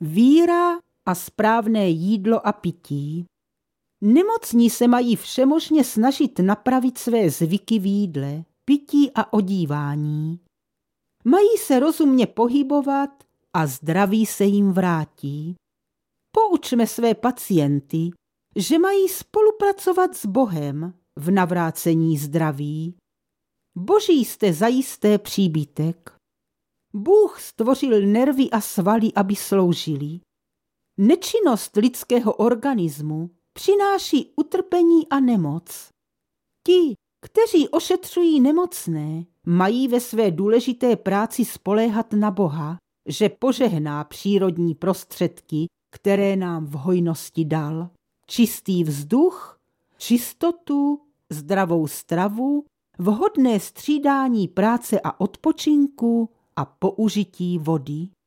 Víra a správné jídlo a pití. Nemocní se mají všemožně snažit napravit své zvyky v jídle, pití a odívání. Mají se rozumně pohybovat a zdraví se jim vrátí. Poučme své pacienty, že mají spolupracovat s Bohem v navrácení zdraví. Boží jste zajisté příbytek. Bůh stvořil nervy a svaly, aby sloužili. Nečinnost lidského organismu přináší utrpení a nemoc. Ti, kteří ošetřují nemocné, mají ve své důležité práci spoléhat na Boha, že požehná přírodní prostředky, které nám v hojnosti dal. Čistý vzduch, čistotu, zdravou stravu, vhodné střídání práce a odpočinku a použití vody.